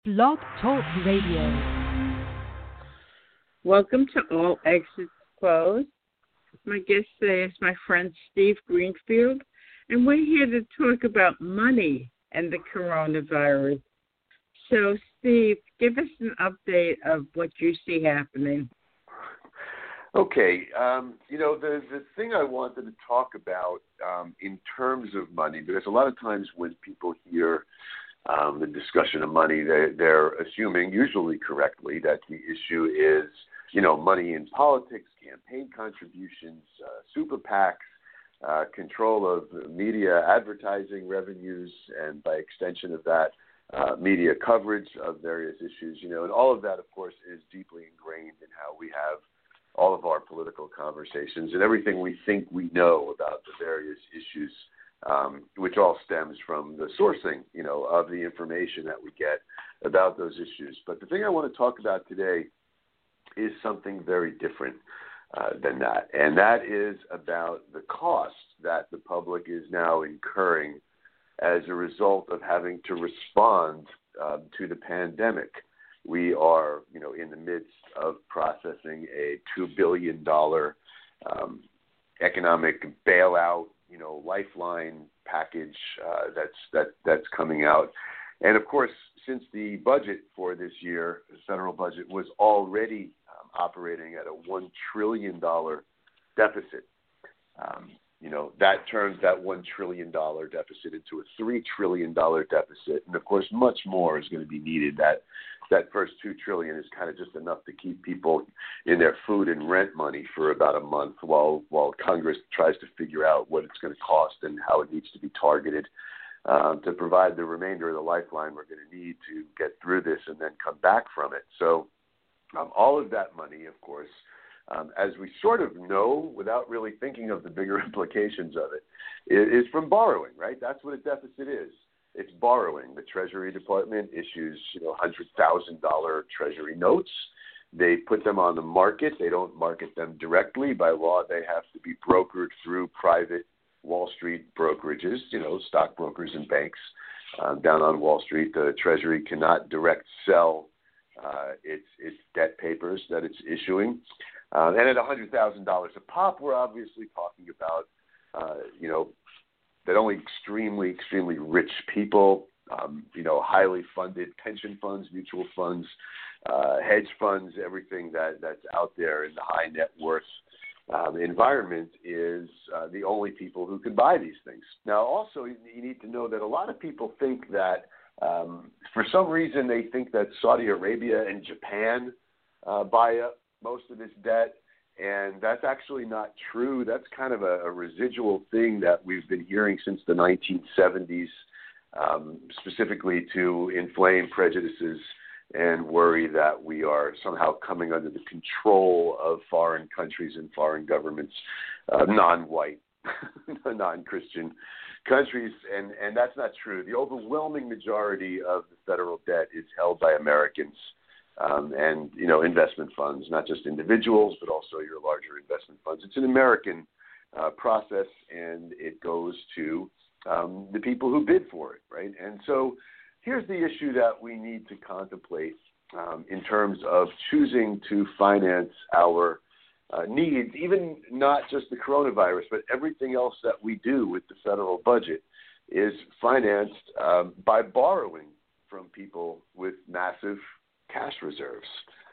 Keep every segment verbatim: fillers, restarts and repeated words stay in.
Blog Talk Radio. Welcome to All Exits Closed. My guest today is my friend Steve Greenfield, and we're here to talk about money and the coronavirus. So, Steve, give us an update of what you see happening. Okay. Um, you know, the, the thing I wanted to talk about um, in terms of money, because a lot of times when people hear um, the discussion of money, they, they're assuming, usually correctly, that the issue is, you know, money in politics, campaign contributions, uh, super PACs, uh, control of media advertising revenues, and by extension of that, uh, media coverage of various issues, you know, and all of that, of course, is deeply ingrained in how we have all of our political conversations and everything we think we know about the various issues, um, which all stems from the sourcing, you know, of the information that we get about those issues. But the thing I want to talk about today is something very different uh, than that, and that is about the cost that the public is now incurring as a result of having to respond uh, to the pandemic. We are, you know, in the midst of processing a two billion dollars um, economic bailout, you know, lifeline package uh, that's that that's coming out. And of course, since the budget for this year, the federal budget, was already um, operating at a one trillion dollars deficit, um, you know, that turns that one trillion dollars deficit into a three trillion dollars deficit. And of course, much more is going to be needed. That that first two trillion dollars is kind of just enough to keep people in their food and rent money for about a month while while Congress tries to figure out what it's going to cost and how it needs to be targeted um, to provide the remainder of the lifeline we're going to need to get through this and then come back from it. So um, all of that money, of course, um, as we sort of know without really thinking of the bigger implications of it, is from borrowing, right? That's what a deficit is. It's borrowing. The Treasury Department issues, you know, one hundred thousand dollars Treasury notes. They put them on the market. They don't market them directly. By law, they have to be brokered through private Wall Street brokerages, you know, stockbrokers and banks um, down on Wall Street. The Treasury cannot direct sell uh, its its debt papers that it's issuing. Uh, and at one hundred thousand dollars a pop, we're obviously talking about, uh, you know, that only extremely, extremely rich people, um, you know, highly funded pension funds, mutual funds, uh, hedge funds, everything that, that's out there in the high net worth um, environment is uh, the only people who can buy these things. Now, also, you, you need to know that a lot of people think that, um, for some reason, they think that Saudi Arabia and Japan uh, buy up most of this debt. And that's actually not true. That's kind of a, a residual thing that we've been hearing since the nineteen seventies, um, specifically to inflame prejudices and worry that we are somehow coming under the control of foreign countries and foreign governments, uh, non-white, non-Christian countries. And, and that's not true. The overwhelming majority of the federal debt is held by Americans. Um, and, you know, investment funds, not just individuals, but also your larger investment funds. It's an American uh, process, and it goes to um, the people who bid for it, right? And so here's the issue that we need to contemplate um, in terms of choosing to finance our uh, needs, even not just the coronavirus, but everything else that we do with the federal budget is financed um, by borrowing from people with massive cash reserves,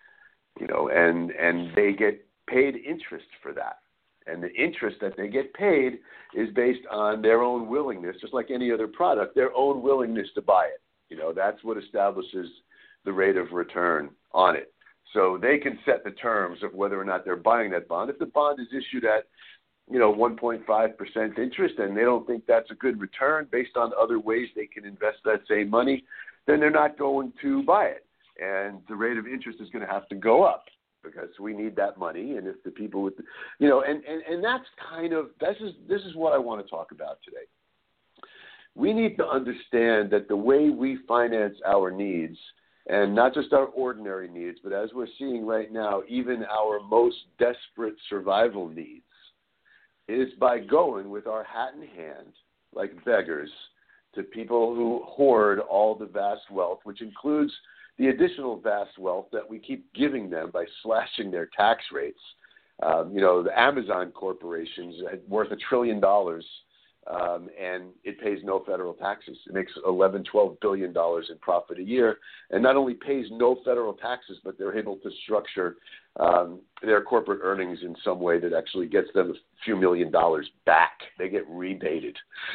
you know, and and they get paid interest for that. And the interest that they get paid is based on their own willingness, just like any other product, their own willingness to buy it. You know, that's what establishes the rate of return on it. So they can set the terms of whether or not they're buying that bond. If the bond is issued at, you know, one point five percent interest and they don't think that's a good return based on other ways they can invest that same money, then they're not going to buy it. And the rate of interest is going to have to go up because we need that money. And if the people with, the, you know, and, and, and that's kind of, this is, this is what I want to talk about today. We need to understand that the way we finance our needs, and not just our ordinary needs, but as we're seeing right now, even our most desperate survival needs, is by going with our hat in hand, like beggars, to people who hoard all the vast wealth, which includes the additional vast wealth that we keep giving them by slashing their tax rates. Um, you know, the Amazon corporation's worth a trillion dollars, um, and it pays no federal taxes. It makes eleven, twelve billion dollars in profit a year, and not only pays no federal taxes, but they're able to structure um, their corporate earnings in some way that actually gets them a few million dollars back. They get rebated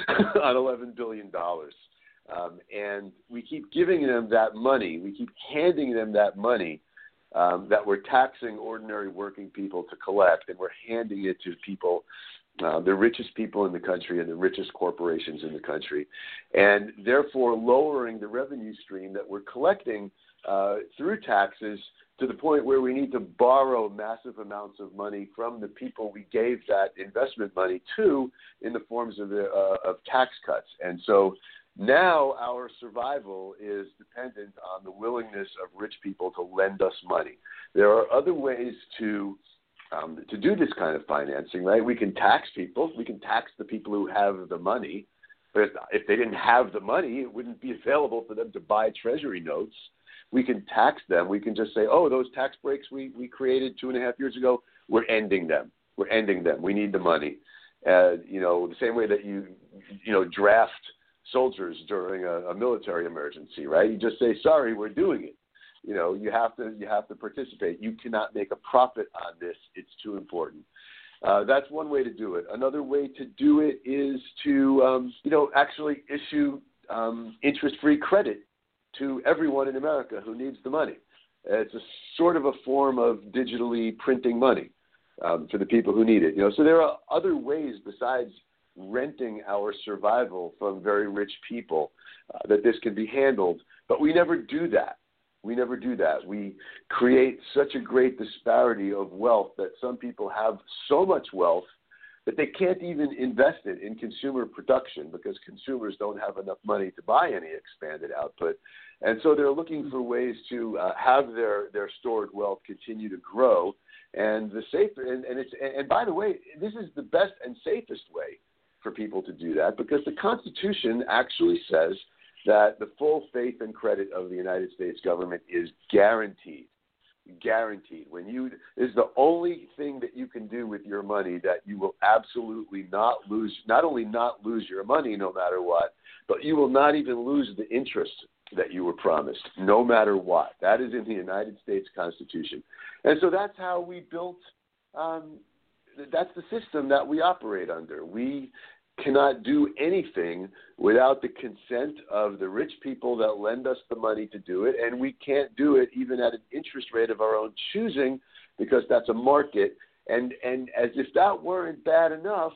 on eleven billion dollars. Um, and we keep giving them that money. We keep handing them that money um, that we're taxing ordinary working people to collect, and we're handing it to people, uh, the richest people in the country and the richest corporations in the country, and therefore lowering the revenue stream that we're collecting uh, through taxes to the point where we need to borrow massive amounts of money from the people we gave that investment money to in the forms of, the, uh, of tax cuts. And so now our survival is dependent on the willingness of rich people to lend us money. There are other ways to um, to do this kind of financing, right? We can tax people. We can tax the people who have the money. But if they didn't have the money, it wouldn't be available for them to buy treasury notes. We can tax them. We can just say, oh, those tax breaks we, we created two and a half years ago, we're ending them. We're ending them. We need the money. Uh, you know, the same way that you, you know, draft soldiers during a, a military emergency, right? You just say, sorry, we're doing it. You know, you have to you have to participate. You cannot make a profit on this. It's too important. Uh, that's one way to do it. Another way to do it is to, um, you know, actually issue um, interest-free credit to everyone in America who needs the money. It's a sort of a form of digitally printing money um, for the people who need it. You know, so there are other ways besides renting our survival from very rich people uh, that this can be handled, but we never do that. We never do that. We create such a great disparity of wealth that some people have so much wealth that they can't even invest it in consumer production because consumers don't have enough money to buy any expanded output. And so they're looking for ways to uh, have their, their stored wealth continue to grow. And the safe and, and it's and by the way, this is the best and safest way for people to do that, because the Constitution actually says that the full faith and credit of the United States government is guaranteed. Guaranteed. When you is the only thing that you can do with your money that you will absolutely not lose, not only not lose your money no matter what, but you will not even lose the interest that you were promised, no matter what. That is in the United States Constitution. And so that's how we built um, that's the system that we operate under. We cannot do anything without the consent of the rich people that lend us the money to do it, and we can't do it even at an interest rate of our own choosing because that's a market. And, and as if that weren't bad enough,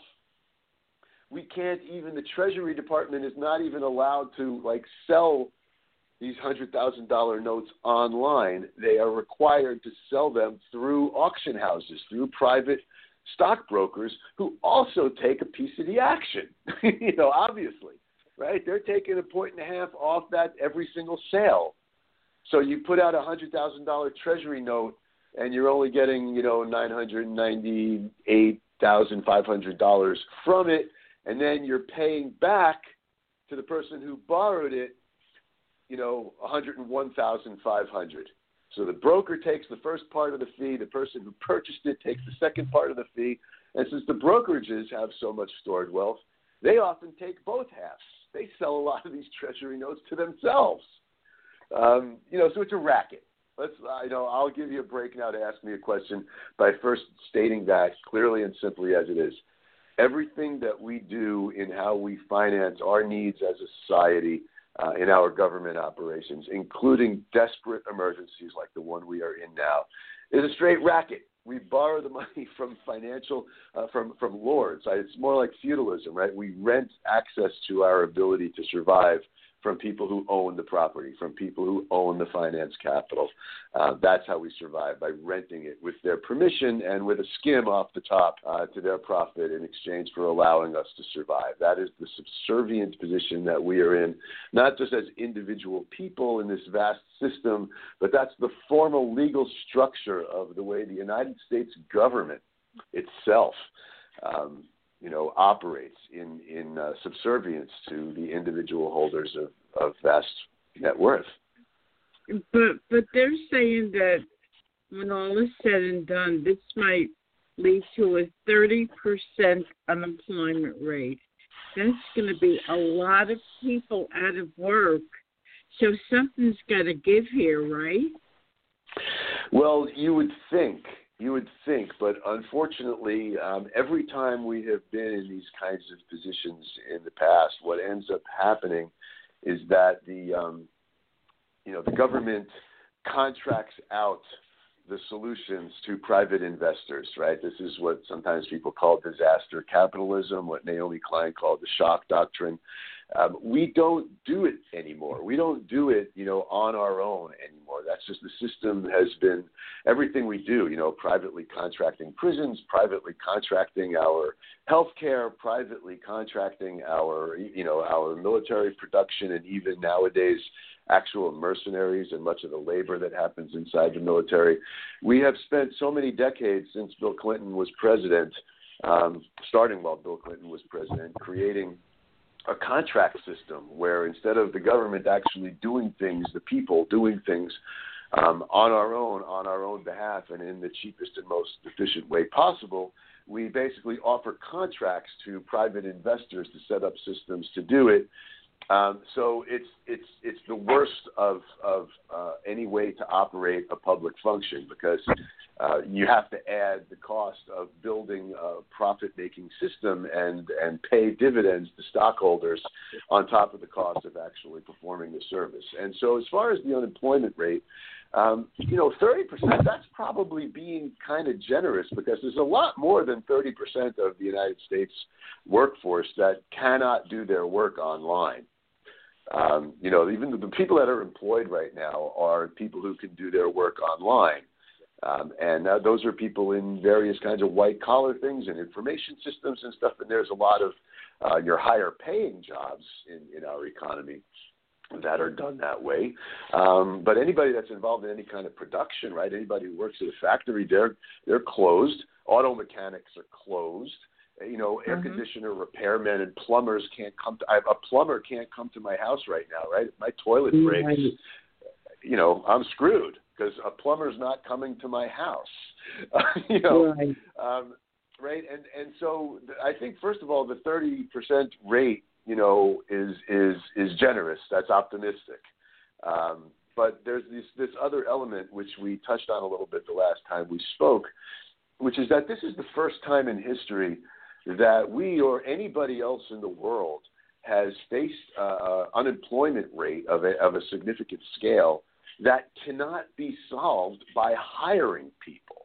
we can't even, the Treasury Department is not even allowed to, like, sell these one hundred thousand dollars notes online. They are required to sell them through auction houses, through private stockbrokers who also take a piece of the action, you know, obviously, right? They're taking a point and a half off that every single sale. So you put out a one hundred thousand dollars Treasury note and you're only getting, you know, nine hundred ninety-eight thousand five hundred dollars from it, and then you're paying back to the person who borrowed it, you know, one hundred one thousand five hundred dollars. So the broker takes the first part of the fee, the person who purchased it takes the second part of the fee, and since the brokerages have so much stored wealth, they often take both halves. They sell a lot of these Treasury notes to themselves. Um, you know, so it's a racket. Let's, uh, you know, I'll give you a break now to ask me a question by first stating that clearly and simply as it is. Everything that we do in how we finance our needs as a society, Uh, in our government operations, including desperate emergencies like the one we are in now, is a straight racket. We borrow the money from financial, uh, from, from lords. It's more like feudalism, right? We rent access to our ability to survive from people who own the property, from people who own the finance capital. Uh, that's how we survive, by renting it with their permission and with a skim off the top uh, to their profit in exchange for allowing us to survive. That is the subservient position that we are in, not just as individual people in this vast system, but that's the formal legal structure of the way the United States government itself um, you know, operates in, in uh, subservience to the individual holders of, of vast net worth. But but they're saying that when all is said and done, this might lead to a thirty percent unemployment rate. That's going to be a lot of people out of work. So something's got to give here, right? Well, you would think, you would think, but unfortunately, um, every time we have been in these kinds of positions in the past, what ends up happening is that the, um, you know, the government contracts out the solutions to private investors, right? This is what sometimes people call disaster capitalism, what Naomi Klein called the shock doctrine. Um, we don't do it anymore. We don't do it, you know, on our own anymore. That's just the system has been everything we do, you know, privately contracting prisons, privately contracting our healthcare, privately contracting our, you know, our military production, and even nowadays actual mercenaries and much of the labor that happens inside the military. We have spent so many decades since Bill Clinton was president, um, starting while Bill Clinton was president, creating a contract system where instead of the government actually doing things, the people doing things um, on our own, on our own behalf, and in the cheapest and most efficient way possible, we basically offer contracts to private investors to set up systems to do it. Um, so it's it's it's the worst of of uh, any way to operate a public function, because uh, you have to add the cost of building a profit-making system and and pay dividends to stockholders on top of the cost of actually performing the service. And so, as far as the unemployment rate, um, you know, thirty percent, that's probably being kind of generous, because there's a lot more than thirty percent of the United States workforce that cannot do their work online. Um, you know, even the, the people that are employed right now are people who can do their work online. Um, and uh, those are people in various kinds of white-collar things and information systems and stuff. And there's a lot of uh, your higher-paying jobs in, in our economy that are done that way. Um, but anybody that's involved in any kind of production, right, anybody who works at a factory, they're, they're closed. Auto mechanics are closed. You know, air mm-hmm. conditioner repairmen and plumbers can't come to, I, a plumber can't come to my house right now, right? If my toilet breaks, right. you know, I'm screwed because a plumber's not coming to my house, you know, right. Um, right. And, and so I think, first of all, the thirty percent rate, you know, is, is, is generous. That's optimistic. Um, but there's this, this other element, which we touched on a little bit the last time we spoke, which is that this is the first time in history that we or anybody else in the world has faced uh, unemployment rate of a, of a significant scale that cannot be solved by hiring people,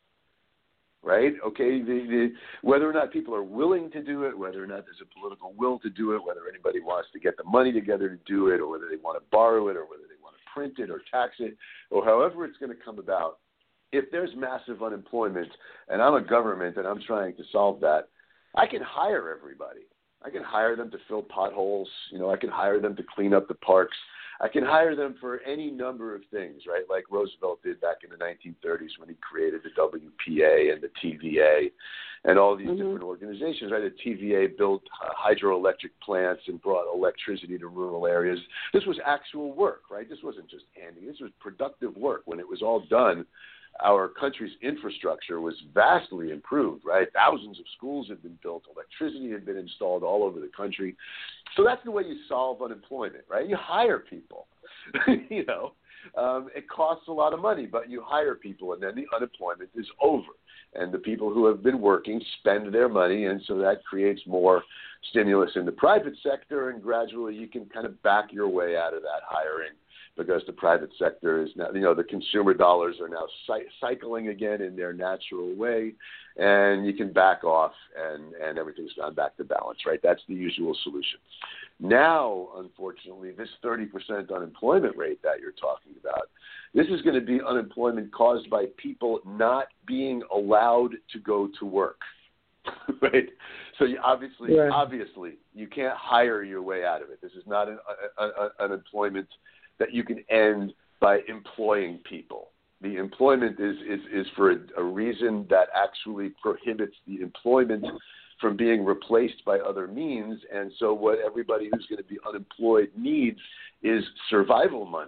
right? Okay, the, the, whether or not people are willing to do it, whether or not there's a political will to do it, whether anybody wants to get the money together to do it, or whether they want to borrow it, or whether they want to print it or tax it, or however it's going to come about, if there's massive unemployment and I'm a government and I'm trying to solve that, I can hire everybody. I can hire them to fill potholes. You know, I can hire them to clean up the parks. I can hire them for any number of things, right? Like Roosevelt did back in the nineteen thirties when he created the W P A and the T V A and all these mm-hmm. different organizations, right? The T V A built uh, hydroelectric plants and brought electricity to rural areas. This was actual work, right? This wasn't just handy. This was productive work. When it was all done, our country's infrastructure was vastly improved, right? Thousands of schools had been built. Electricity had been installed all over the country. So that's the way you solve unemployment, right? You hire people. you know, um, it costs a lot of money, but you hire people, and then the unemployment is over. And the people who have been working spend their money, and so that creates more stimulus in the private sector, and gradually you can kind of back your way out of that hiring, because the private sector is now, you know, the consumer dollars are now cy- cycling again in their natural way, and you can back off, and, and everything's gone back to balance, right? That's the usual solution. Now, unfortunately, this thirty percent unemployment rate that you're talking about, this is going to be unemployment caused by people not being allowed to go to work, right? So you obviously, yeah. obviously, you can't hire your way out of it. This is not an a, a, unemployment that you can end by employing people. The employment is, is, is for a, a reason that actually prohibits the employment from being replaced by other means. And so what everybody who's going to be unemployed needs is survival money.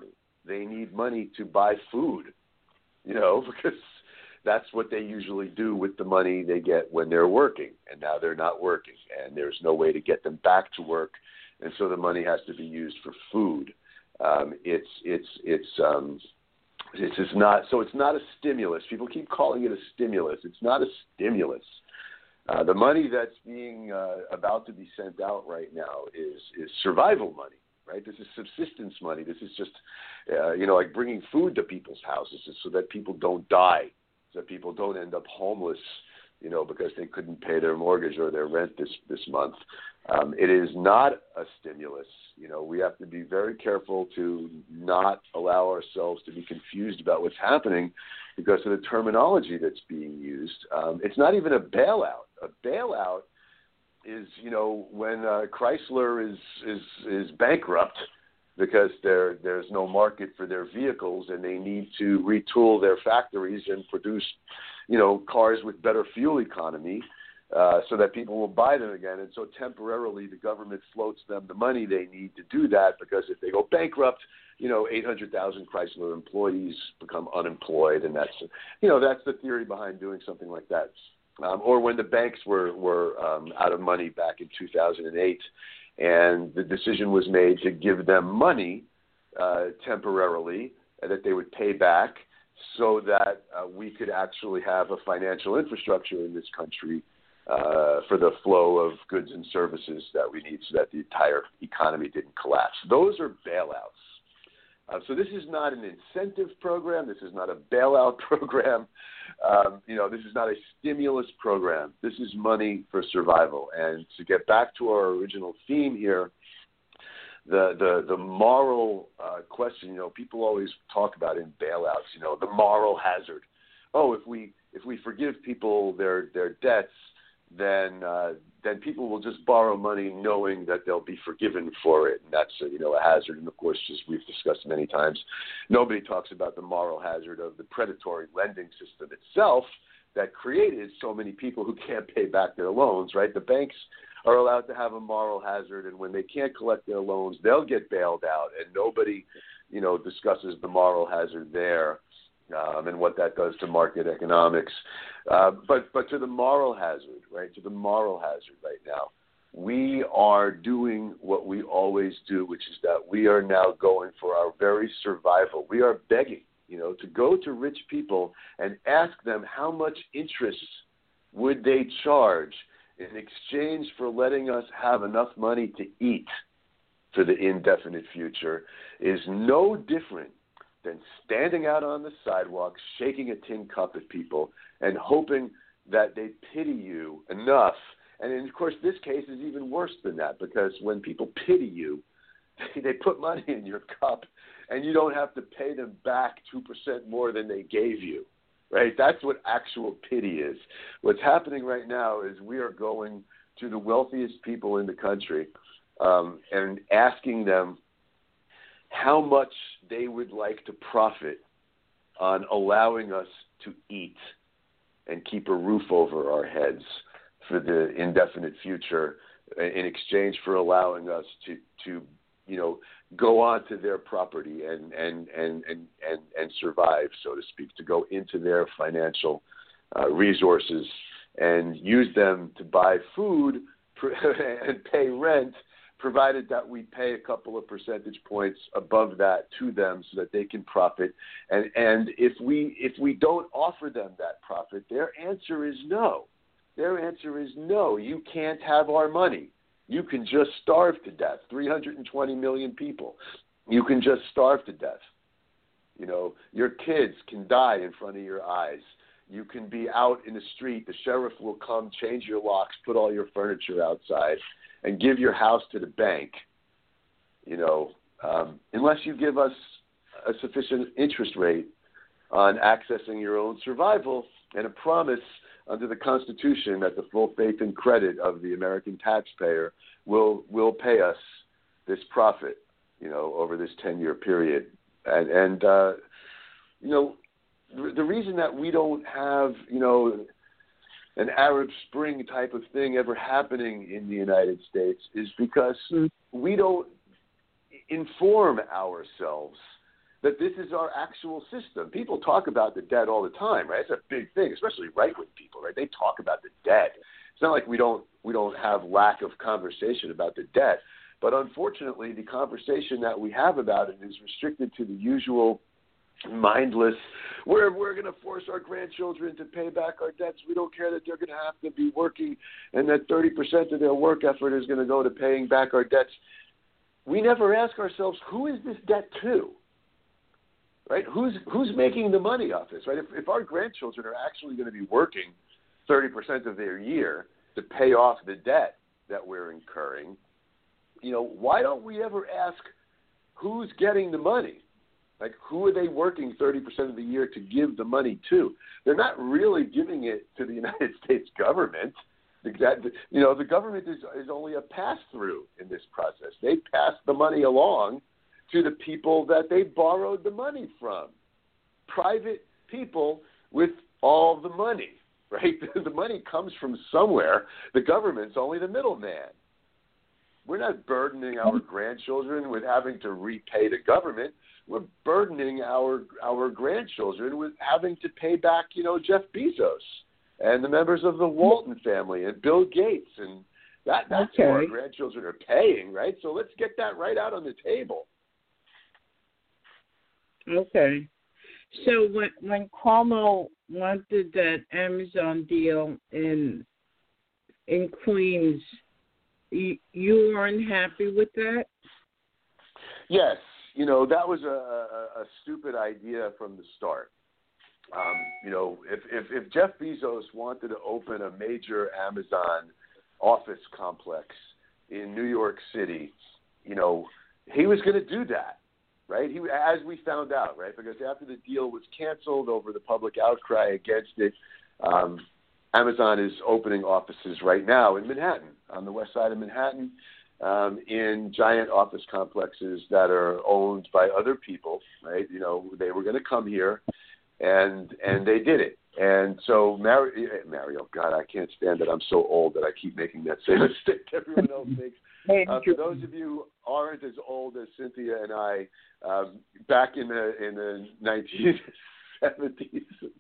they need money to buy food, you know, because that's what they usually do with the money they get when they're working. And now they're not working, and there's no way to get them back to work. And so the money has to be used for food. Um, it's, it's, it's, um, it's just not, so it's not a stimulus. People keep calling it a stimulus. It's not a stimulus. Uh, the money that's being uh, about to be sent out right now is, is survival money, right? This is subsistence money. This is just, uh, you know, like bringing food to people's houses so that people don't die, so that people don't end up homeless, you know, because they couldn't pay their mortgage or their rent this, this month. Um, it is not a stimulus. You know, we have to be very careful to not allow ourselves to be confused about what's happening because of the terminology that's being used. Um, it's not even a bailout. A bailout is, you know, when uh, Chrysler is, is is bankrupt because there there's no market for their vehicles and they need to retool their factories and produce, you know, cars with better fuel economy uh, so that people will buy them again. And so temporarily the government floats them the money they need to do that because if they go bankrupt, you know, eight hundred thousand Chrysler employees become unemployed, and that's, you know, that's the theory behind doing something like that. Um, or when the banks were, were um, out of money back in two thousand eight, and the decision was made to give them money uh, temporarily uh, that they would pay back so that uh, we could actually have a financial infrastructure in this country uh, for the flow of goods and services that we need so that the entire economy didn't collapse. Those are bailouts. Uh, so this is not an incentive program. This is not a bailout program. Um, you know, this is not a stimulus program. This is money for survival. And to get back to our original theme here, the the, the moral uh, question, you know, people always talk about in bailouts, you know, the moral hazard. Oh, if we if we forgive people their their debts, then uh, then people will just borrow money knowing that they'll be forgiven for it. And that's, a, you know, a hazard. And, of course, as we've discussed many times, nobody talks about the moral hazard of the predatory lending system itself that created so many people who can't pay back their loans, right? The banks are allowed to have a moral hazard, and when they can't collect their loans, they'll get bailed out, and nobody, you know, discusses the moral hazard there. Um, and what that does to market economics. Uh, but but to the moral hazard, right, to the moral hazard right now, we are doing what we always do, which is that we are now going for our very survival. We are begging, you know, to go to rich people and ask them how much interest would they charge in exchange for letting us have enough money to eat for the indefinite future is no different than standing out on the sidewalk, shaking a tin cup at people, and hoping that they pity you enough. And, in, of course, this case is even worse than that because when people pity you, they put money in your cup, and you don't have to pay them back two percent more than they gave you, right? That's what actual pity is. What's happening right now is we are going to the wealthiest people in the country um, and asking them how much they would like to profit on allowing us to eat and keep a roof over our heads for the indefinite future in exchange for allowing us to, to you know, go onto their property and, and, and, and, and, and survive, so to speak, to go into their financial uh, resources and use them to buy food and pay rent, provided that we pay a couple of percentage points above that to them so that they can profit. And and if we if we don't offer them that profit, their answer is no. Their answer is no, you can't have our money. You can just starve to death. three hundred twenty million people. You can just starve to death. You know, your kids can die in front of your eyes. You can be out in the street. The sheriff will come, change your locks, put all your furniture outside, and give your house to the bank, you know, um, unless you give us a sufficient interest rate on accessing your own survival and a promise under the Constitution that the full faith and credit of the American taxpayer will will pay us this profit, you know, over this ten-year period. And, and uh, you know, the reason that we don't have, you know, an Arab Spring type of thing ever happening in the United States is because we don't inform ourselves that this is our actual system. People talk about the debt all the time, right? It's a big thing, especially right-wing people, right? They talk about the debt. It's not like we don't we don't have lack of conversation about the debt, but unfortunately, the conversation that we have about it is restricted to the usual mindless, we're, we're going to force our grandchildren to pay back our debts. We don't care that they're going to have to be working and that thirty percent of their work effort is going to go to paying back our debts. We never ask ourselves, who is this debt to? Right? Who's who's making the money off this? Right? If, if our grandchildren are actually going to be working thirty percent of their year to pay off the debt that we're incurring, you know, why don't we ever ask who's getting the money? Like, who are they working thirty percent of the year to give the money to? They're not really giving it to the United States government. That, you know, the government is, is only a pass-through in this process. They pass the money along to the people that they borrowed the money from. Private people with all the money, right? The money comes from somewhere. The government's only the middleman. We're not burdening our grandchildren with having to repay the government. We're burdening our our grandchildren with having to pay back, you know, Jeff Bezos and the members of the Walton family and Bill Gates. And that that's okay. what our grandchildren are paying, right? So let's get that right out on the table. Okay. So when when Cuomo wanted that Amazon deal in in Queens, you, you weren't happy with that? Yes. You know, that was a, a, a stupid idea from the start. Um, you know, if, if, if Jeff Bezos wanted to open a major Amazon office complex in New York City, you know, he was going to do that, right? He, as we found out, right? Because after the deal was canceled over the public outcry against it, um, Amazon is opening offices right now in Manhattan, on the west side of Manhattan, um, in giant office complexes that are owned by other people, right? You know, they were going to come here, and and they did it. And so Mario, Mario, God, I can't stand it. I'm so old that I keep making that same mistake everyone else makes. Uh, for those of you who aren't as old as Cynthia and I, um, back in the in the nineteen seventies,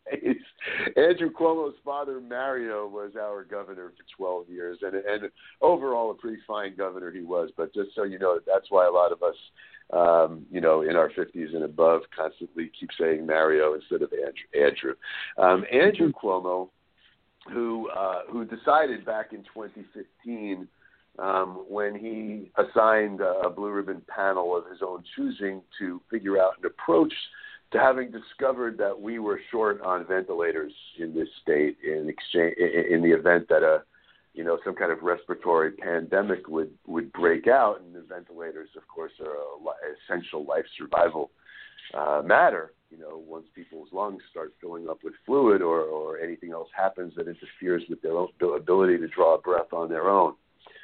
Andrew Cuomo's father, Mario, was our governor for twelve years, and and overall a pretty fine governor he was. But just so you know, that's why a lot of us, um, you know, in our fifties and above, constantly keep saying Mario instead of Andrew. Andrew, um, Andrew Cuomo, who uh, who decided back in twenty fifteen. Um, when he assigned a, a blue ribbon panel of his own choosing to figure out an approach to having discovered that we were short on ventilators in this state in exchange in the event that a you know some kind of respiratory pandemic would, would break out, and the ventilators, of course, are an essential life survival uh, matter. You know, once people's lungs start filling up with fluid or, or anything else happens that interferes with their own ability to draw a breath on their own.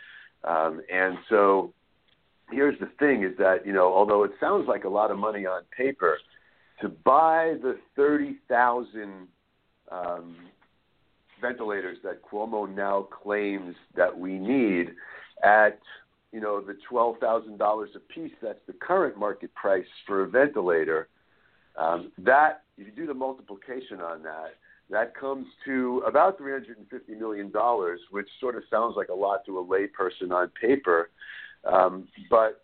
Um, and so here's the thing is that, you know, although it sounds like a lot of money on paper, to buy the thirty thousand um, ventilators that Cuomo now claims that we need at, you know, the twelve thousand dollars a piece, that's the current market price for a ventilator, um, that, if you do the multiplication on that, that comes to about three hundred fifty million dollars, which sort of sounds like a lot to a layperson on paper. Um, but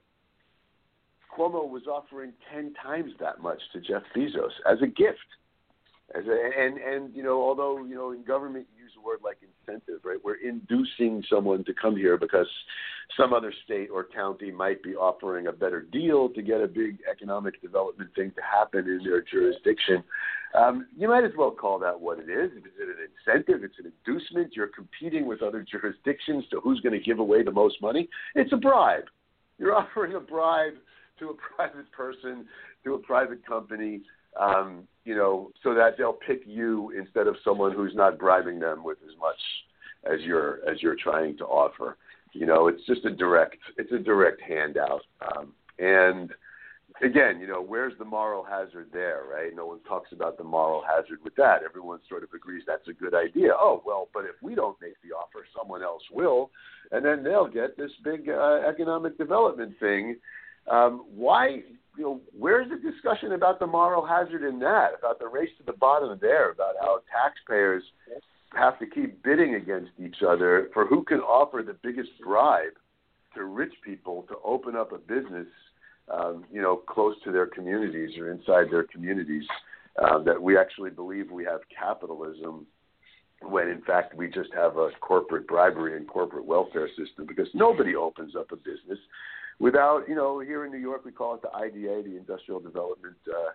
Cuomo was offering ten times that much to Jeff Bezos as a gift. As a, and, and, you know, although, you know, in government you use a word like incentive, right? We're inducing someone to come here because some other state or county might be offering a better deal to get a big economic development thing to happen in their jurisdiction. Um, you might as well call that what it is. Is it an incentive? It's an inducement. You're competing with other jurisdictions to who's going to give away the most money. It's a bribe. You're offering a bribe to a private person, to a private company, um, you know, so that they'll pick you instead of someone who's not bribing them with as much as you're as you're trying to offer. You know, it's just a direct it's a direct handout. Um, and again, you know, where's the moral hazard there, right? No one talks about the moral hazard with that. Everyone sort of agrees that's a good idea. Oh, well, but if we don't make the offer, someone else will, and then they'll get this big uh, economic development thing. Um, why you know, where's the discussion about the moral hazard in that, about the race to the bottom there, about how taxpayers have to keep bidding against each other for who can offer the biggest bribe to rich people to open up a business, um, you know, close to their communities or inside their communities, uh, that we actually believe we have capitalism when in fact we just have a corporate bribery and corporate welfare system, because nobody opens up a business without, you know, here in New York we call it the I D A, the Industrial Development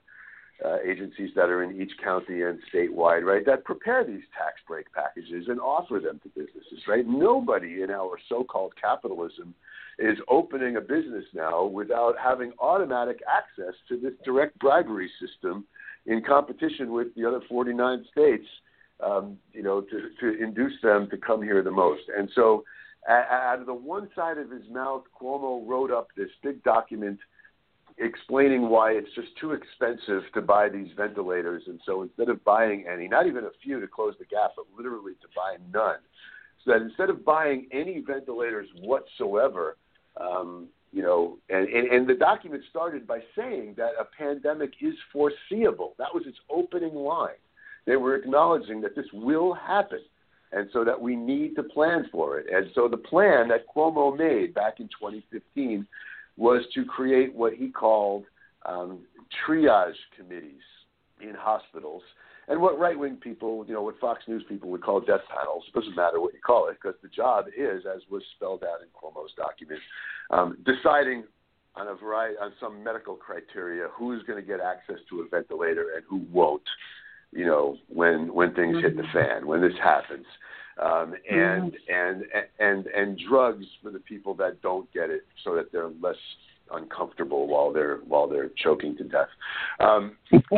uh, uh, agencies that are in each county and statewide, right, that prepare these tax break packages and offer them to businesses, right? Nobody in our so-called capitalism is opening a business now without having automatic access to this direct bribery system in competition with the other forty-nine states, um, you know, to, to induce them to come here the most. And so out of the one side of his mouth, Cuomo wrote up this big document explaining why it's just too expensive to buy these ventilators. And so instead of buying any, not even a few to close the gap, but literally to buy none, so that instead of buying any ventilators whatsoever, um, you know, and, and, and the document started by saying that a pandemic is foreseeable. That was its opening line. They were acknowledging that this will happen, and so that we need to plan for it. And so the plan that Cuomo made back in twenty fifteen was to create what he called um, triage committees in hospitals, and what right-wing people, you know, what Fox News people would call death panels. It doesn't matter what you call it, because the job is, as was spelled out in Cuomo's document, um, deciding on a variety, on some medical criteria, who's going to get access to a ventilator and who won't, you know, when when things mm-hmm. hit the fan, when this happens, um, and mm-hmm. and and and drugs for the people that don't get it, so that they're less uncomfortable while they're while they're choking to death. Um,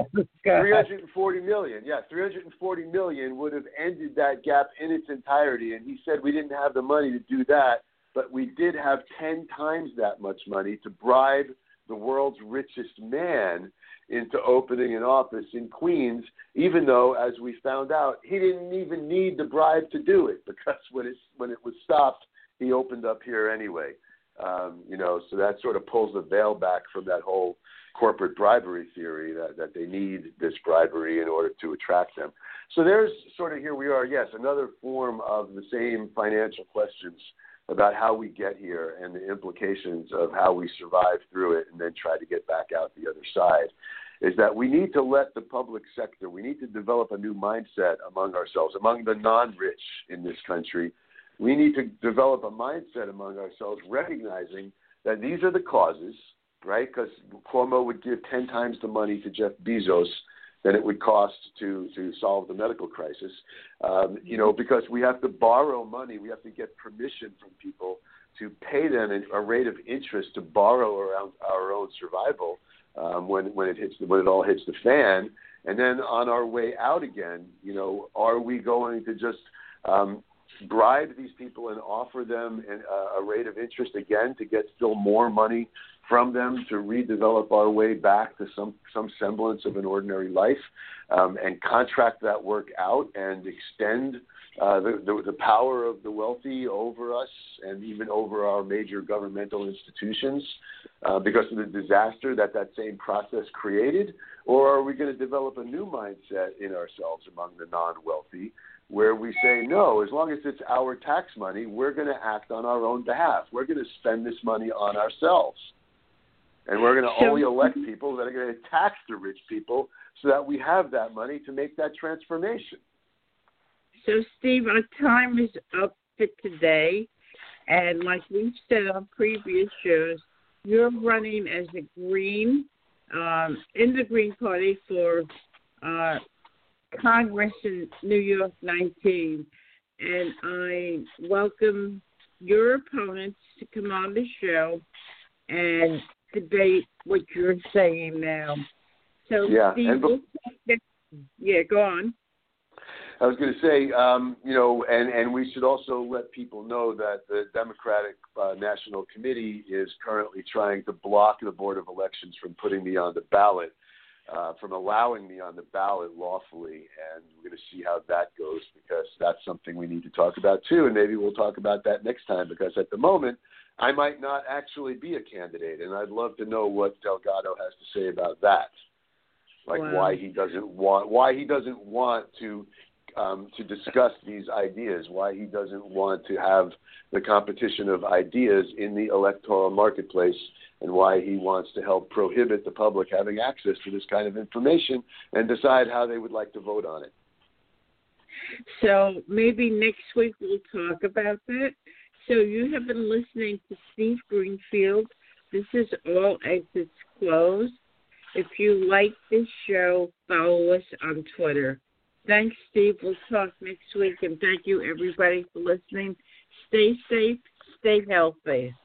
three hundred forty million, yeah, three hundred forty million would have ended that gap in its entirety. And he said we didn't have the money to do that, but we did have ten times that much money to bribe the world's richest man into opening an office in Queens, even though, as we found out, he didn't even need the bribe to do it, because when it, when it was stopped, he opened up here anyway. Um, you know, so that sort of pulls the veil back from that whole corporate bribery theory that, that they need this bribery in order to attract them. So there's sort of, here we are, yes, another form of the same financial questions about how we get here and the implications of how we survive through it and then try to get back out the other side, is that we need to let the public sector, we need to develop a new mindset among ourselves, among the non-rich in this country. We need to develop a mindset among ourselves, recognizing that these are the causes, right? Because Cuomo would give ten times the money to Jeff Bezos than it would cost to, to solve the medical crisis, um, you know, because we have to borrow money. We have to get permission from people to pay them a rate of interest to borrow around our own survival um, when, when it hits the, when it all hits the fan. And then on our way out again, you know, are we going to just um, bribe these people and offer them an, uh, a rate of interest again to get still more money from them to redevelop our way back to some, some semblance of an ordinary life, um, and contract that work out and extend uh, the, the, the power of the wealthy over us and even over our major governmental institutions uh, because of the disaster that that same process created? Or are we going to develop a new mindset in ourselves among the non-wealthy, where we say, no, as long as it's our tax money, we're going to act on our own behalf. We're going to spend this money on ourselves. And we're going to so, only elect people that are going to tax the rich people so that we have that money to make that transformation. So, Steve, our time is up for today. And like we've said on previous shows, you're running as a Green, um, in the Green Party for uh, Congress in New York nineteen. And I welcome your opponents to come on the show and debate what you're saying now. So, yeah, Steve, and be- we'll that, yeah, go on. I was going to say, um, you know, and, and we should also let people know that the Democratic uh, National Committee is currently trying to block the Board of Elections from putting me on the ballot, uh, from allowing me on the ballot lawfully. And we're going to see how that goes, because that's something we need to talk about too. And maybe we'll talk about that next time, because at the moment, I might not actually be a candidate, and I'd love to know what Delgado has to say about that. Like wow. why he doesn't want why he doesn't want to um, to discuss these ideas, why he doesn't want to have the competition of ideas in the electoral marketplace, and why he wants to help prohibit the public having access to this kind of information and decide how they would like to vote on it. So maybe next week we'll talk about that. So you have been listening to Steve Greenfield. This is All Exits Closed. If you like this show, follow us on Twitter. Thanks, Steve. We'll talk next week. And thank you, everybody, for listening. Stay safe. Stay healthy.